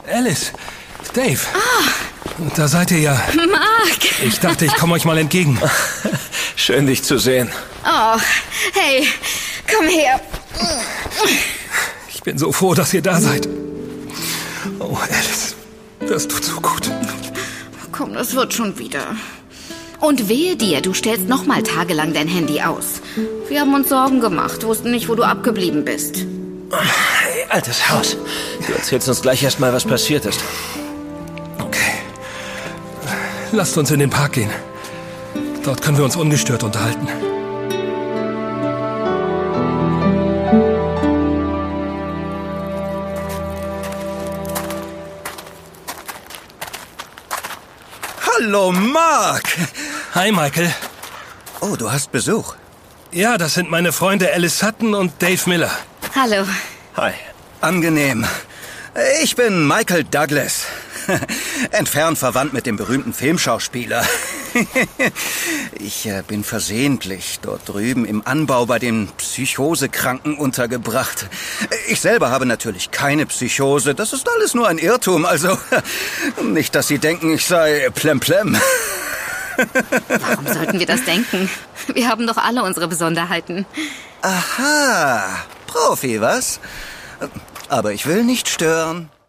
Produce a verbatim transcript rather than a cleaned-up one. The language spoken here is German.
Alice, Dave. Ah. Da seid ihr ja. Mark. Ich dachte, ich komme euch mal entgegen. Schön, dich zu sehen. Oh, hey, komm her. Ich bin so froh, dass ihr da seid. Oh, Alice, das tut so gut. Komm, das wird schon wieder. Und wehe dir, du stellst noch mal tagelang dein Handy aus. Wir haben uns Sorgen gemacht, wussten nicht, wo du abgeblieben bist. Hey, altes Haus. Du erzählst uns gleich erst mal, was passiert ist. Okay. Lasst uns in den Park gehen. Dort können wir uns ungestört unterhalten. Hallo, Mark! Hi, Michael. Oh, du hast Besuch. Ja, das sind meine Freunde Alice Sutton und Dave Miller. Hallo. Hi. Angenehm. Ich bin Michael Douglas. Entfernt verwandt mit dem berühmten Filmschauspieler. Ich äh, bin versehentlich dort drüben im Anbau bei den Psychosekranken untergebracht. Ich selber habe natürlich keine Psychose. Das ist alles nur ein Irrtum. Also nicht, dass Sie denken, ich sei plemplem. Warum sollten wir das denken? Wir haben doch alle unsere Besonderheiten. Aha, Profi, was? Aber ich will nicht stören.